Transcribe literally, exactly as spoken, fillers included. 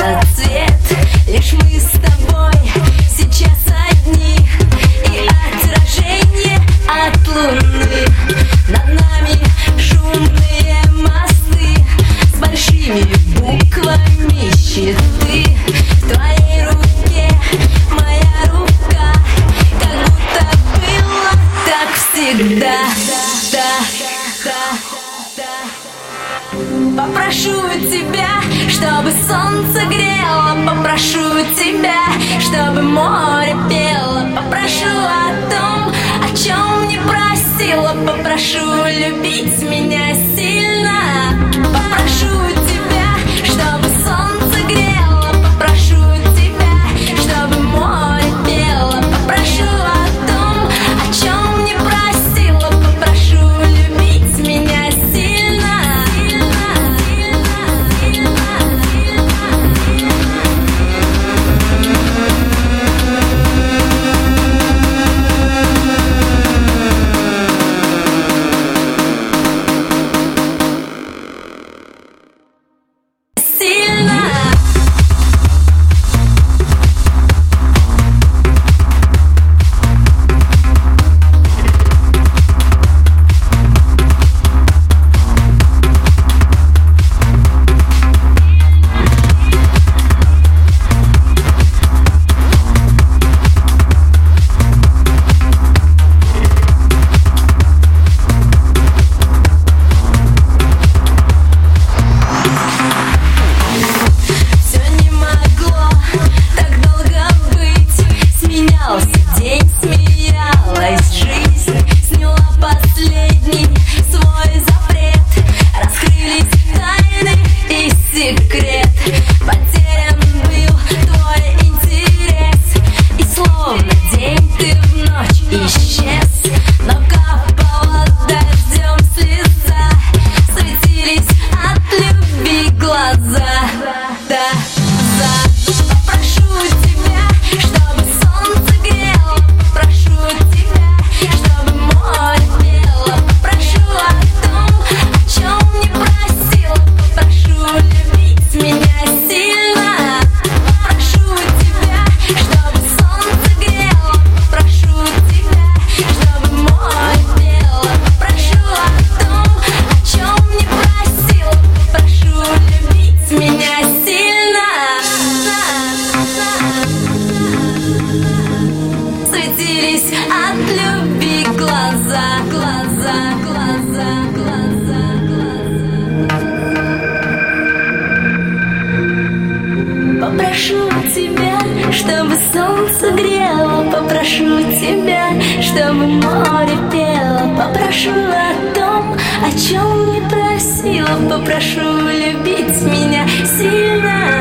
этот цвет. Лишь мы с тобой сейчас одни, и отражение от луны. Над нами шумные мосты с большими буквами щиты. В твоей руке моя рука, как будто было так всегда. Попрошу тебя, чтобы солнце грело, попрошу тебя, чтобы море пело, попрошу о том, о чем не просила, попрошу любить меня сильно. Попрошу тебя, чтобы солнце грело, попрошу тебя, чтобы море пело, попрошу о том, о чем не просила, попрошу любить меня сильно. День смеялась жизнь, сняла последний свой запрет. Раскрылись тайны и секрет, потерян был твой интерес. И словно день ты в ночь исчез, но капала дождем слеза, светились от любви глаза. Да, за. Попрошу тебя, чтобы солнце грело, прошу тебя, чтобы море пело, попрошу о том, о чем не просила, попрошу любить меня сильно. Попрошу тебя, чтобы солнце грело, прошу тебя, чтобы море пело, попрошу о том, о чем не просила, попрошу любить меня сильно. Светились от любви глаза, глаза, глаза, глаза, глаза. Попрошу тебя, чтобы солнце грело, попрошу тебя, чтобы море пело, попрошу о том, о чем не просила, попрошу любить меня сильно.